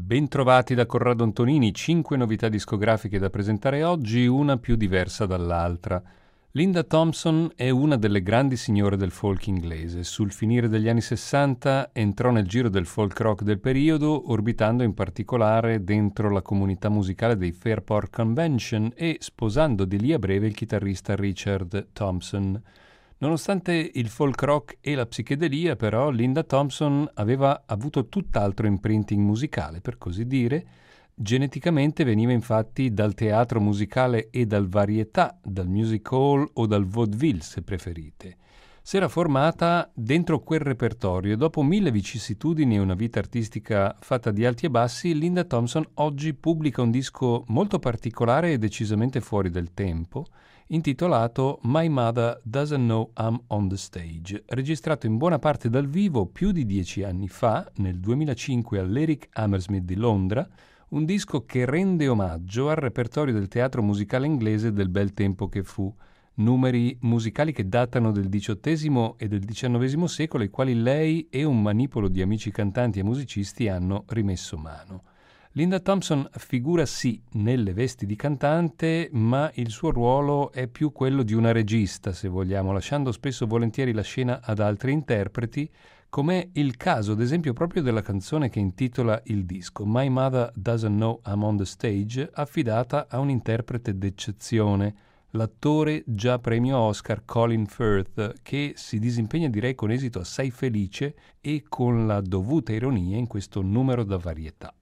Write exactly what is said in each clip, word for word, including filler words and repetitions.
Bentrovati da Corrado Antonini, cinque novità discografiche da presentare oggi, una più diversa dall'altra. Linda Thompson è una delle grandi signore del folk inglese. Sul finire degli anni sessanta entrò nel giro del folk rock del periodo, orbitando in particolare dentro la comunità musicale dei Fairport Convention e sposando di lì a breve il chitarrista Richard Thompson. Nonostante il folk rock e la psichedelia, però, Linda Thompson aveva avuto tutt'altro imprinting musicale, per così dire. Geneticamente veniva infatti dal teatro musicale e dal varietà, dal music hall o dal vaudeville, se preferite. S'era formata dentro quel repertorio e dopo mille vicissitudini e una vita artistica fatta di alti e bassi, Linda Thompson oggi pubblica un disco molto particolare e decisamente fuori del tempo, intitolato My Mother Doesn't Know I'm on the Stage, registrato in buona parte dal vivo più di dieci anni fa, nel duemilacinque all'Eric Hammersmith di Londra, un disco che rende omaggio al repertorio del teatro musicale inglese del bel tempo che fu, numeri musicali che datano del diciottesimo e del diciannovesimo secolo, ai quali lei e un manipolo di amici cantanti e musicisti hanno rimesso mano. Linda Thompson figura sì nelle vesti di cantante, ma il suo ruolo è più quello di una regista, se vogliamo, lasciando spesso volentieri la scena ad altri interpreti, com'è il caso, ad esempio, proprio della canzone che intitola il disco, My Mother Doesn't Know I'm on the Stage, affidata a un interprete d'eccezione, l'attore già premio Oscar Colin Firth, che si disimpegna direi con esito assai felice e con la dovuta ironia in questo numero da varietà.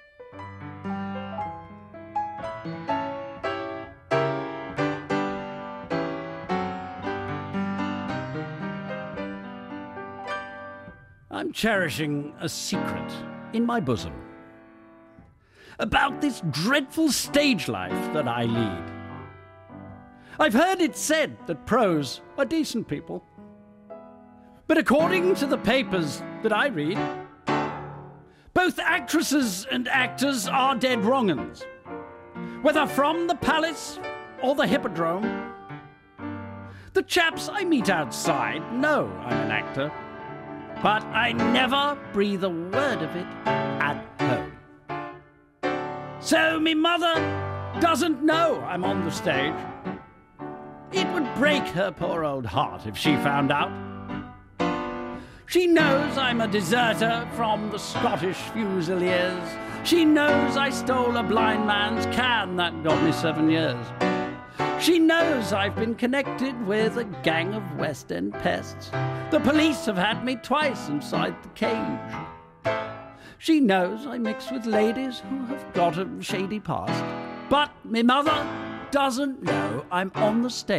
I'm cherishing a secret in my bosom about this dreadful stage life that I lead. I've heard it said that pros are decent people, but according to the papers that I read, both actresses and actors are dead wrong-uns, whether from the palace or the hippodrome. The chaps I meet outside know I'm an actor, but I never breathe a word of it at home. So me mother doesn't know I'm on the stage. It would break her poor old heart if she found out. She knows I'm a deserter from the Scottish Fusiliers. She knows I stole a blind man's can that got me seven years. She knows I've been connected with a gang of West End pests. The police have had me twice inside the cage. She knows I mix with ladies who have got a shady past. But me mother doesn't know I'm on the stage.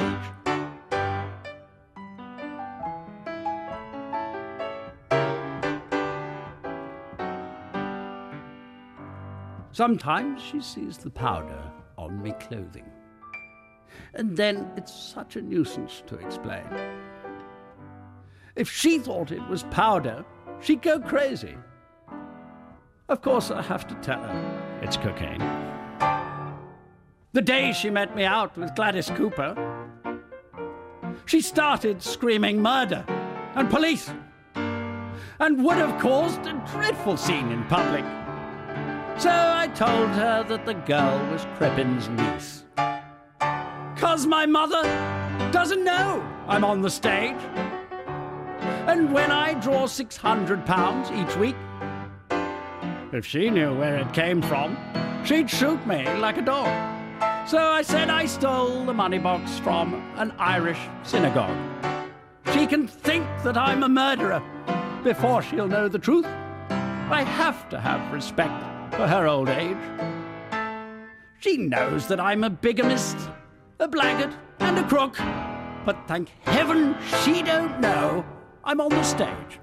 Sometimes she sees the powder on me clothing. And then it's such a nuisance to explain. If she thought it was powder, she'd go crazy. Of course, I have to tell her it's cocaine. The day she met me out with Gladys Cooper, she started screaming murder and police and would have caused a dreadful scene in public. So I told her that the girl was Crepin's niece. 'Cause my mother doesn't know I'm on the stage. And when I draw six hundred pounds each week, if she knew where it came from, she'd shoot me like a dog. So I said I stole the money box from an Irish synagogue. She can think that I'm a murderer before she'll know the truth. I have to have respect for her old age. She knows that I'm a bigamist, a blackguard and a crook, but thank heaven she don't know I'm on the stage.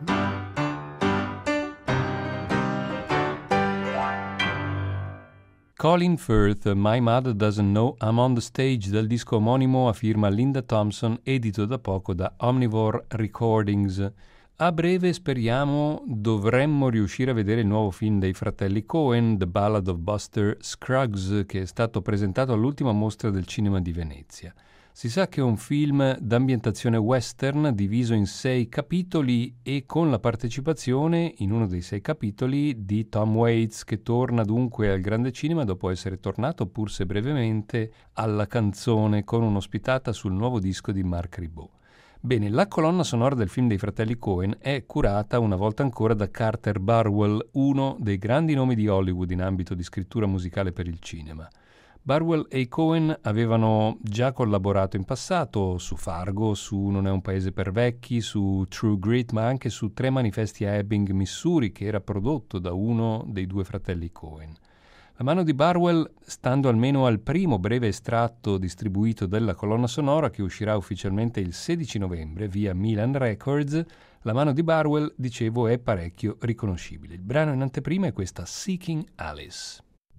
Colin Firth, My Mother Doesn't Know I'm on the Stage, dal disco omonimo a firma Linda Thompson, edito da poco da Omnivore Recordings. A breve, speriamo, dovremmo riuscire a vedere il nuovo film dei fratelli Coen, The Ballad of Buster Scruggs, che è stato presentato all'ultima mostra del cinema di Venezia. Si sa che è un film d'ambientazione western diviso in sei capitoli e con la partecipazione in uno dei sei capitoli di Tom Waits, che torna dunque al grande cinema dopo essere tornato, pur se brevemente, alla canzone con un'ospitata sul nuovo disco di Marc Ribot. Bene, la colonna sonora del film dei fratelli Coen è curata una volta ancora da Carter Burwell, uno dei grandi nomi di Hollywood in ambito di scrittura musicale per il cinema. Burwell e i Coen avevano già collaborato in passato su Fargo, su Non è un paese per vecchi, su True Grit, ma anche su Tre manifesti a Ebbing, Missouri, che era prodotto da uno dei due fratelli Coen. La mano di Burwell, stando almeno al primo breve estratto distribuito della colonna sonora che uscirà ufficialmente il sedici novembre via Milan Records, la mano di Burwell, dicevo, è parecchio riconoscibile. Il brano in anteprima è questa Seeking Alice.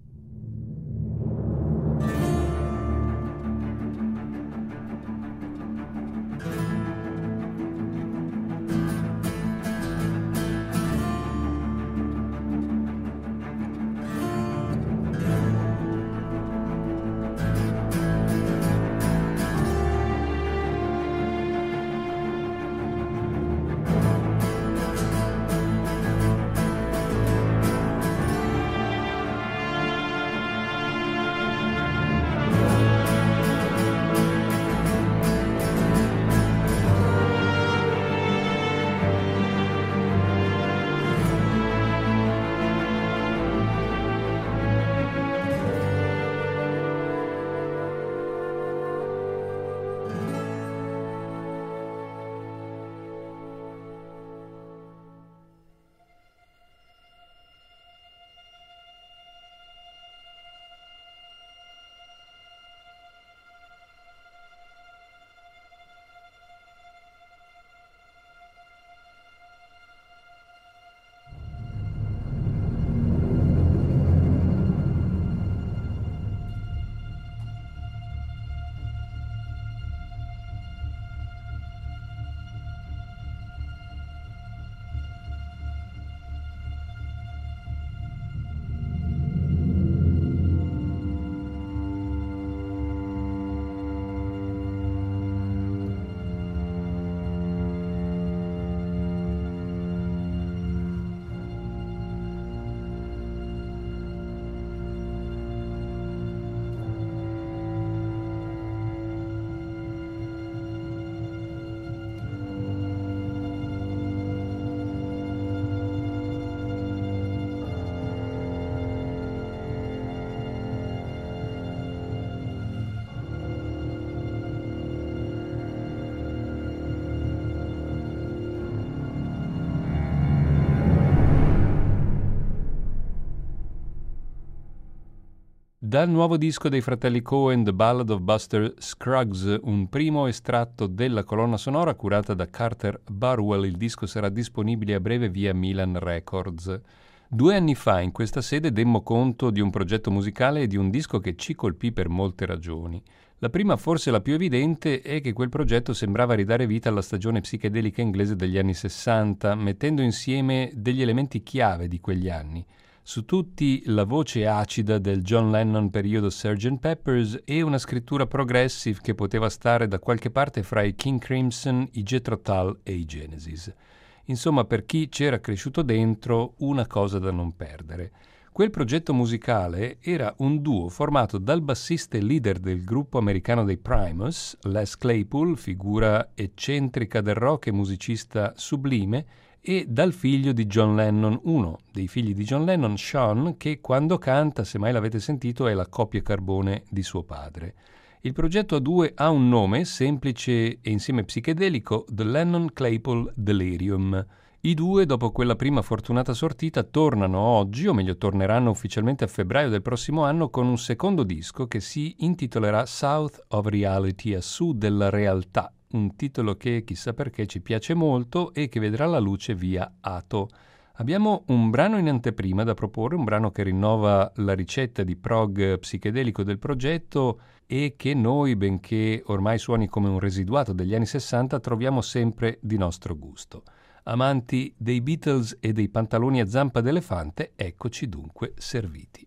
Dal nuovo disco dei fratelli Coen, The Ballad of Buster Scruggs, un primo estratto della colonna sonora curata da Carter Burwell. Il disco sarà disponibile a breve via Milan Records. Due anni fa in questa sede demmo conto di un progetto musicale e di un disco che ci colpì per molte ragioni. La prima, forse la più evidente, è che quel progetto sembrava ridare vita alla stagione psichedelica inglese degli anni sessanta, mettendo insieme degli elementi chiave di quegli anni. Su tutti la voce acida del John Lennon periodo sergeant Pepper's e una scrittura progressive che poteva stare da qualche parte fra i King Crimson, i Jethro Tull e i Genesis. Insomma, per chi c'era cresciuto dentro, una cosa da non perdere. Quel progetto musicale era un duo formato dal bassista e leader del gruppo americano dei Primus, Les Claypool, figura eccentrica del rock e musicista sublime, e dal figlio di John Lennon, uno dei figli di John Lennon, Sean, che quando canta, se mai l'avete sentito, è la copia carbone di suo padre. Il progetto a due ha un nome semplice e insieme psichedelico, The Lennon Claypool Delirium. I due, dopo quella prima fortunata sortita, tornano oggi, o meglio torneranno ufficialmente a febbraio del prossimo anno, con un secondo disco che si intitolerà South of Reality, a sud della realtà, un titolo che chissà perché ci piace molto e che vedrà la luce via Ato. Abbiamo un brano in anteprima da proporre, un brano che rinnova la ricetta di prog psichedelico del progetto e che noi, benché ormai suoni come un residuato degli anni sessanta, troviamo sempre di nostro gusto. Amanti dei Beatles e dei pantaloni a zampa d'elefante, eccoci dunque serviti.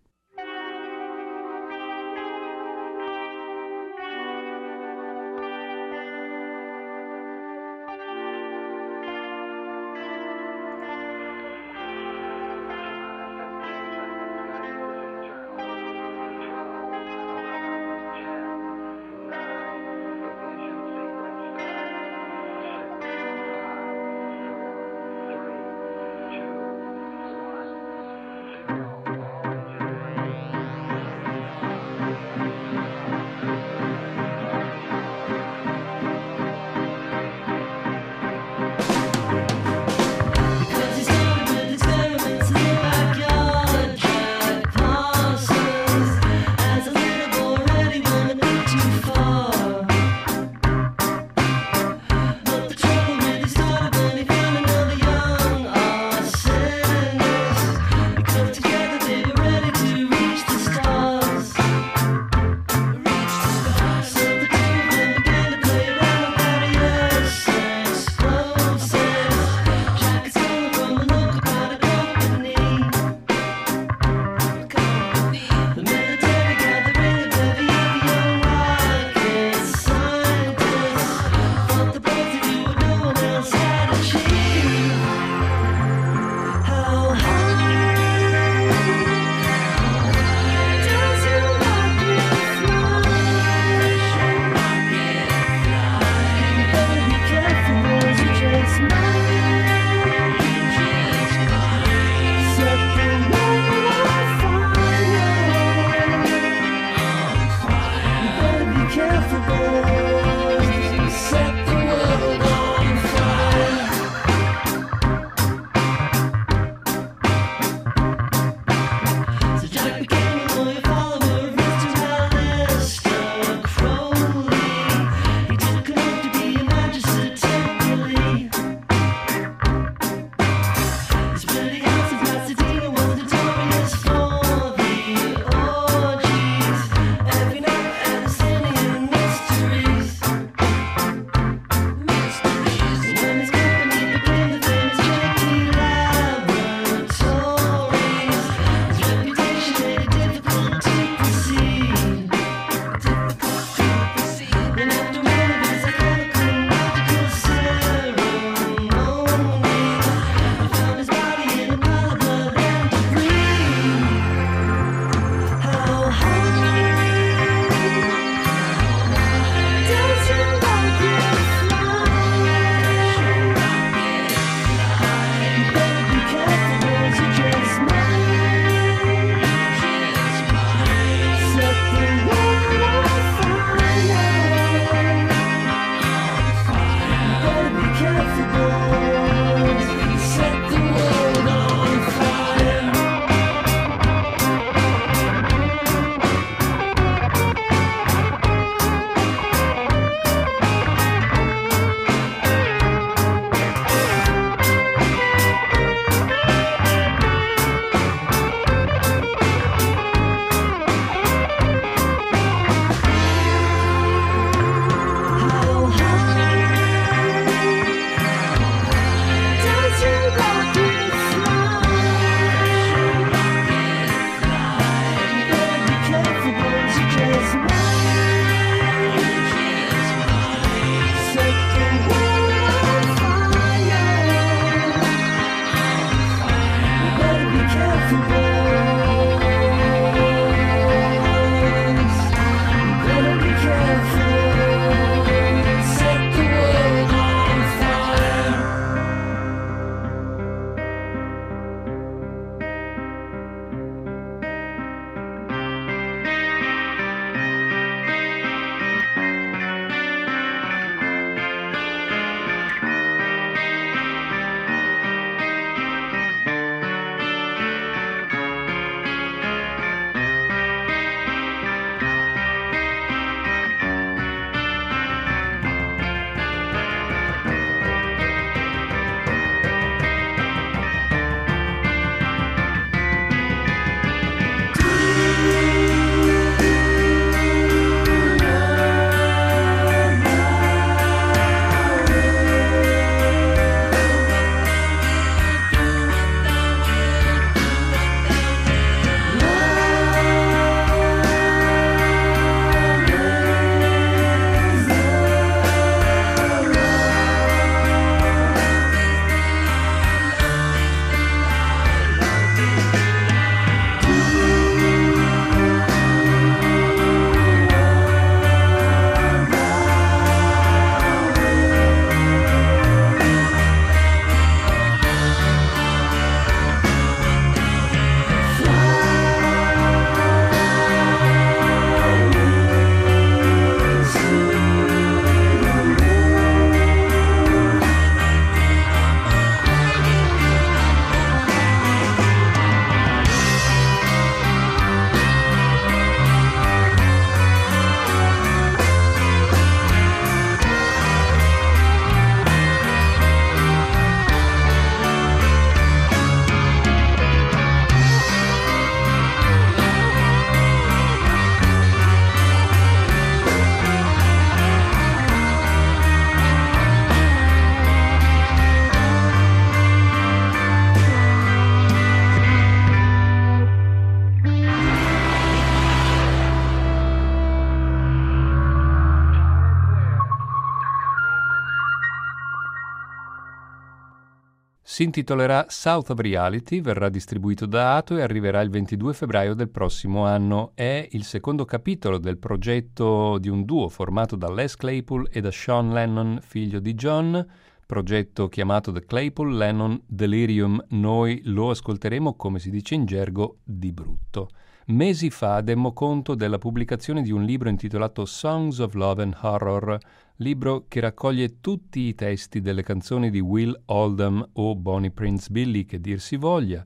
Si intitolerà South of Reality, verrà distribuito da Ato e arriverà il ventidue febbraio del prossimo anno. È il secondo capitolo del progetto di un duo formato da Les Claypool e da Sean Lennon, figlio di John, progetto chiamato The Claypool-Lennon Delirium. Noi lo ascolteremo, come si dice in gergo, di brutto. Mesi fa demmo conto della pubblicazione di un libro intitolato Songs of Love and Horror, libro che raccoglie tutti i testi delle canzoni di Will Oldham o Bonnie Prince Billy, che dir si voglia,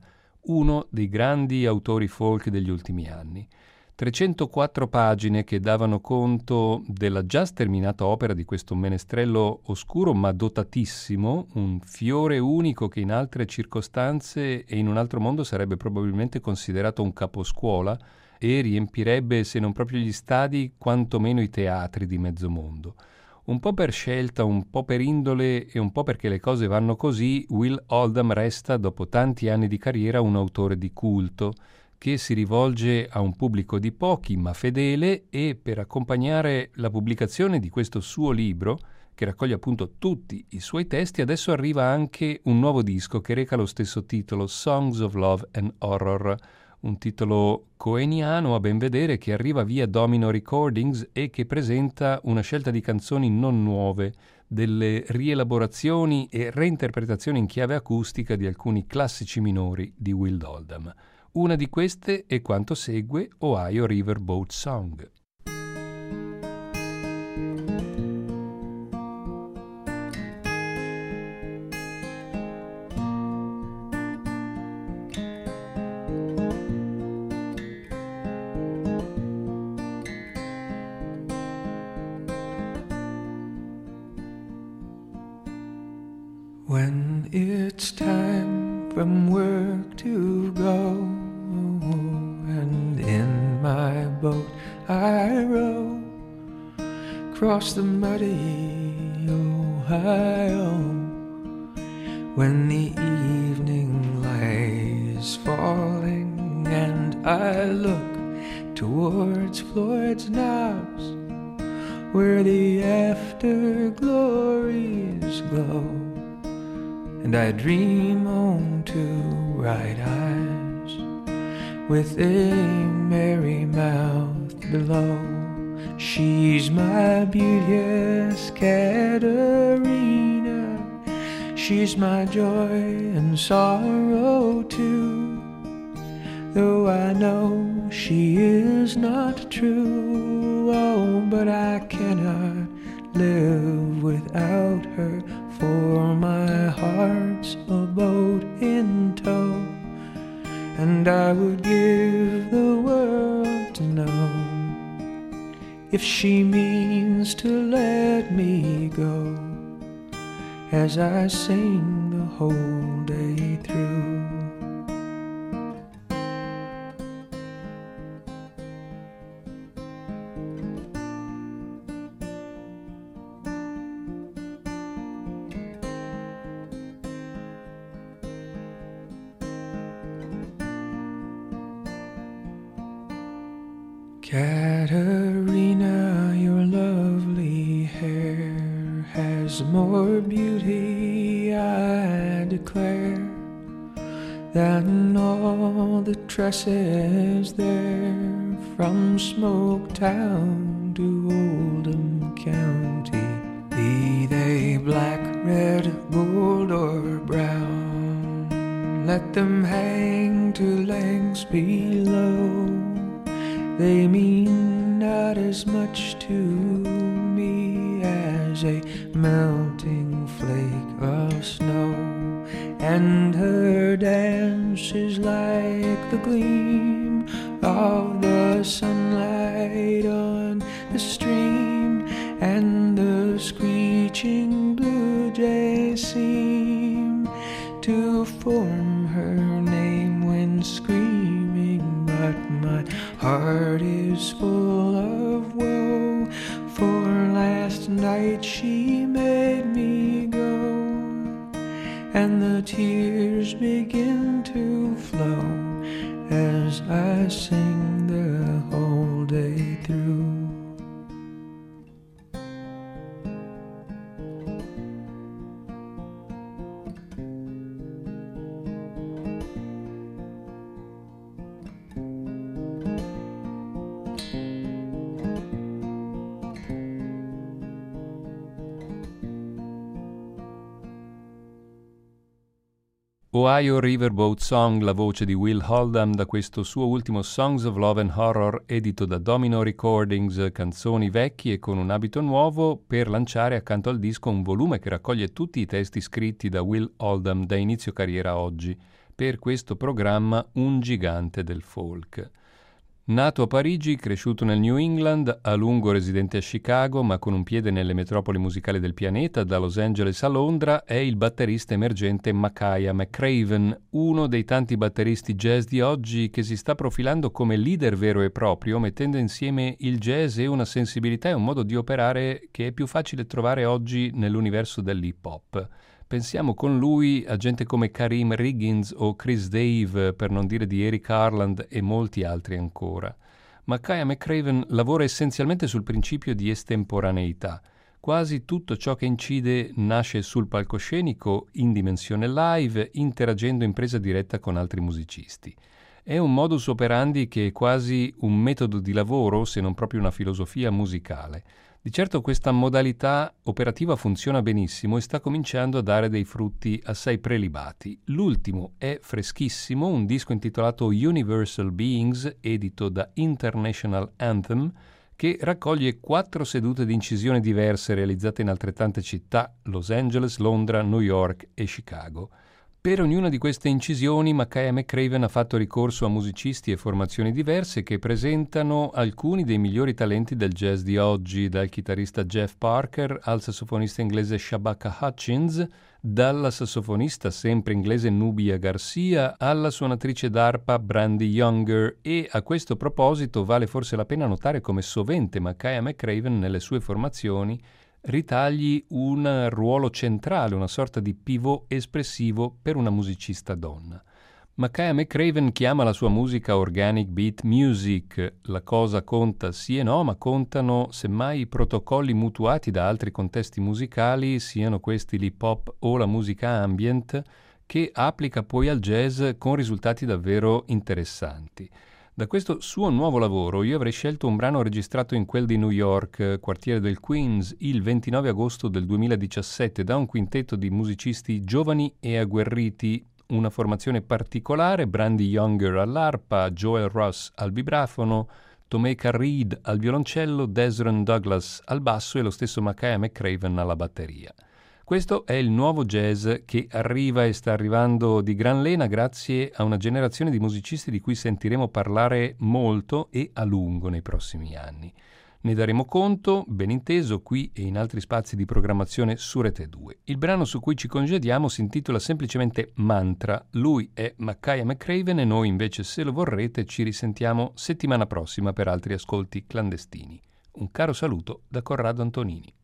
uno dei grandi autori folk degli ultimi anni. trecentoquattro pagine che davano conto della già sterminata opera di questo menestrello oscuro ma dotatissimo, un fiore unico che in altre circostanze e in un altro mondo sarebbe probabilmente considerato un caposcuola e riempirebbe, se non proprio gli stadi, quantomeno i teatri di mezzo mondo. Un po' per scelta, un po' per indole e un po' perché le cose vanno così, Will Oldham resta, dopo tanti anni di carriera, un autore di culto, che si rivolge a un pubblico di pochi ma fedele, e per accompagnare la pubblicazione di questo suo libro, che raccoglie appunto tutti i suoi testi, adesso arriva anche un nuovo disco che reca lo stesso titolo, Songs of Love and Horror, un titolo coeniano a ben vedere che arriva via Domino Recordings e che presenta una scelta di canzoni non nuove, delle rielaborazioni e reinterpretazioni in chiave acustica di alcuni classici minori di Will Oldham. Una di queste è quanto segue, Ohio Riverboat Song. When it's time from work to go, and in my boat I row across the muddy Ohio, when the evening lies falling and I look towards Floyd's Knobs, where the afterglories glow, and I dream on two bright eyes with a merry mouth below. She's my beauteous Katerina, she's my joy and sorrow too, though I know she is not true. Oh, but I cannot live without her, for my heart's a boat in tow, and I would give the world to know if she means to let me go, as I sing the whole day through. Katerina, your lovely hair has more beauty, I declare, than all the tresses there from Smoketown to Oldham County, be they black, red, gold, or brown. Let them hang to lengths below, they mean not as much to me as a melting flake of snow, and her dance is like the gleam of the sunlight on the stream, and the screeching blue jays seem to form her name when screaming, but my heart is full of woe, for last night she made me go, and the tears begin to flow as I sing the whole day through. Ohio Riverboat Song, la voce di Will Oldham da questo suo ultimo Songs of Love and Horror, edito da Domino Recordings, canzoni vecchie con un abito nuovo, per lanciare accanto al disco un volume che raccoglie tutti i testi scritti da Will Oldham da inizio carriera a oggi, per questo programma Un gigante del folk. Nato a Parigi, cresciuto nel New England, a lungo residente a Chicago, ma con un piede nelle metropoli musicali del pianeta, da Los Angeles a Londra, è il batterista emergente Makaya McCraven, uno dei tanti batteristi jazz di oggi che si sta profilando come leader vero e proprio, mettendo insieme il jazz e una sensibilità e un modo di operare che è più facile trovare oggi nell'universo dell'hip hop. Pensiamo con lui a gente come Karim Riggins o Chris Dave, per non dire di Eric Harland e molti altri ancora. Makaya McCraven lavora essenzialmente sul principio di estemporaneità. Quasi tutto ciò che incide nasce sul palcoscenico, in dimensione live, interagendo in presa diretta con altri musicisti. È un modus operandi che è quasi un metodo di lavoro, se non proprio una filosofia musicale. Di certo questa modalità operativa funziona benissimo e sta cominciando a dare dei frutti assai prelibati. L'ultimo è freschissimo, un disco intitolato Universal Beings, edito da International Anthem, che raccoglie quattro sedute di incisione diverse realizzate in altrettante città, Los Angeles, Londra, New York e Chicago. Per ognuna di queste incisioni Makaya McCraven ha fatto ricorso a musicisti e formazioni diverse che presentano alcuni dei migliori talenti del jazz di oggi, dal chitarrista Jeff Parker al sassofonista inglese Shabaka Hutchins, dalla sassofonista sempre inglese Nubia Garcia alla suonatrice d'arpa Brandy Younger, e a questo proposito vale forse la pena notare come sovente Makaya McCraven nelle sue formazioni ritagli un ruolo centrale, una sorta di pivot espressivo per una musicista donna. Makaya McCraven chiama la sua musica organic beat music. La cosa conta sì e no, ma contano semmai i protocolli mutuati da altri contesti musicali, siano questi l'hip hop o la musica ambient, che applica poi al jazz con risultati davvero interessanti. Da questo suo nuovo lavoro io avrei scelto un brano registrato in quel di New York, quartiere del Queens, il ventinove agosto del duemiladiciassette, da un quintetto di musicisti giovani e agguerriti, una formazione particolare: Brandy Younger all'arpa, Joel Ross al vibrafono, Tomeka Reed al violoncello, Desron Douglas al basso e lo stesso Makaya McCraven alla batteria. Questo è il nuovo jazz che arriva e sta arrivando di gran lena grazie a una generazione di musicisti di cui sentiremo parlare molto e a lungo nei prossimi anni. Ne daremo conto, ben inteso, qui e in altri spazi di programmazione su Rete due. Il brano su cui ci congediamo si intitola semplicemente Mantra. Lui è Makaya McCraven e noi invece, se lo vorrete, ci risentiamo settimana prossima per altri ascolti clandestini. Un caro saluto da Corrado Antonini.